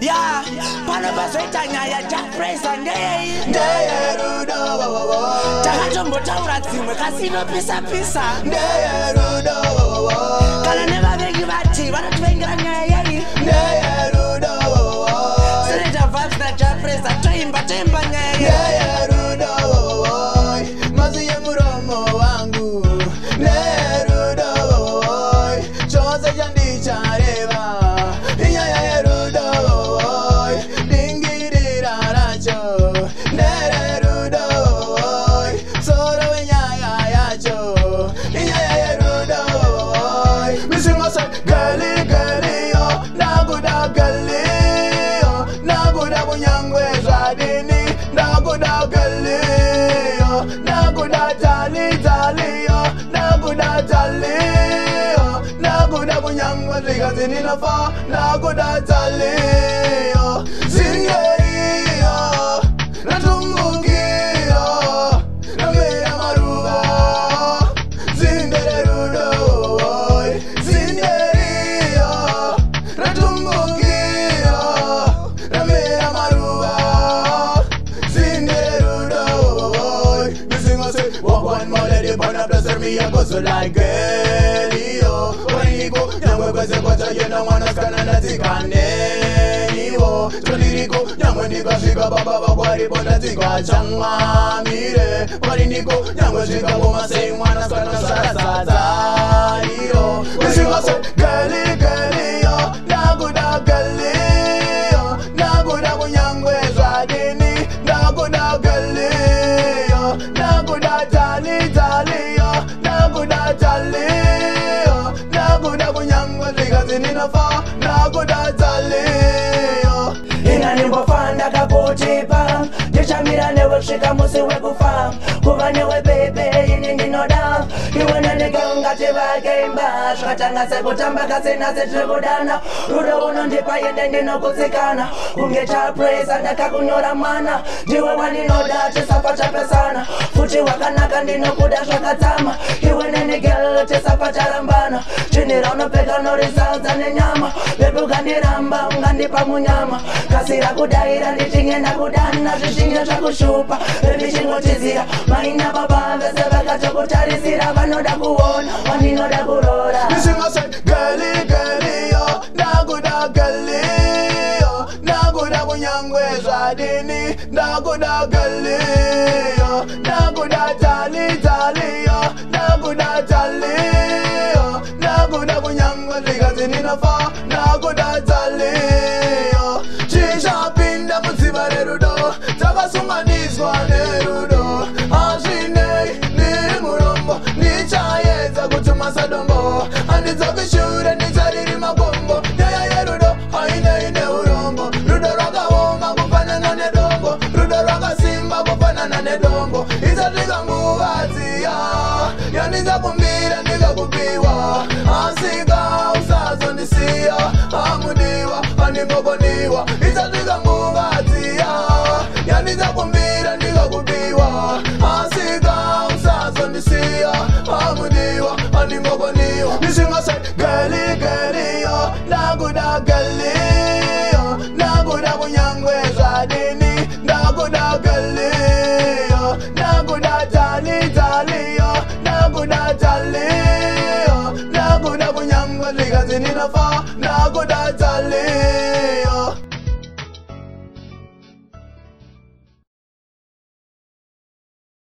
Yeah, panopazoita nyaya tapresa ndeyerudo takatombotaura dzimwe kasinopisa ndeyerudo kana nevavengi vati vanotivengera nyaya yei ndeyerudo Senator Vibes na Japresa toimba nyaya yei ndeyerudo maziye muromo wangu ndeyerudo chose chandichareva inyaya yerudo dingirira racho ndeyerudo soro wenyaya yacho inyaya yerudo misimase gali yo naguda gali yo naguda bunyangwe zadini naguda gali yo naguda tali yo naguda tali yo naguda bunyangwe zigazini nafa naguda tali yo zingeri yo natumbuki yo namea maruba zinderudo zingeri yo natumbuki yo namea maruba zinderudo missing us walk one more lady bona bless me I go so like girl yo when you go nyangwe kwese kwacha yena mwana skana natikane niwo toliriko nyangwe nikasvika baba vakwari bona tikachanga mire wari niko nyangwe svika boma sei mwana skana sarasadza iyo usingase gali yo naguda gali yo naguda kunyangwe zvadini naguda gali yo naguda tali yo naguda tali yo naguda kunyangwe zvikazini nafa naguda tali yo inanimbofanda kakutipa ndichamira newe kusvika musi wekufa kuva newe bebe ini ndinoda iwe nendigeungati vakeimba zvakatanga sekutamba kasina setiri kudana rudo unondipa yende ndinokutsikana kunge chapresa ndakakunyora mwana ndiwe wandinoda tisafa chapesana futi wakanaka ndinokuda zvakatama iwe nendigel tisafa charambana chinira unopfeka norisadza nenyama bebi ukandiramba ungandipa munyama kasira kudaira ndichingenda kudana zvichinge zvakushupa bebi chingotizira maina baba vese vakatokutarisira vanoda kuona wandinoda kurora misingase gali yo naguda gali yo naguda kunyangwe zvadini naguda gali yo naguda tali yo naguda tali yo naguda kunyangwe zvikazini nafa naguda tali yo chishapinda mudziva rerudo takasunganiswa nerudo azvinei ndiri murombo ndichaedza kutuma sadombo handidzokushure ndichariri makombo nyaya yerudo hainei neurombo rudo rwakaoma kufanana nedombo rudo rwakasimba kufanana nedombo isasvika nguva dziya yandichakumbira ndikakupiwa asika usazondisiya hamudiwa handimbokoniwa isasvika nguva dziya yandichakumbira ndikakupiwa asika usazondisiya hamudiwa handimbokoniwa misingase gali yo naguda gali yo naguda kunyangwe zvadini naguda gali yo naguda tali yo naguda tali yo naguda kunyangwe zvikazini nafa naguda tali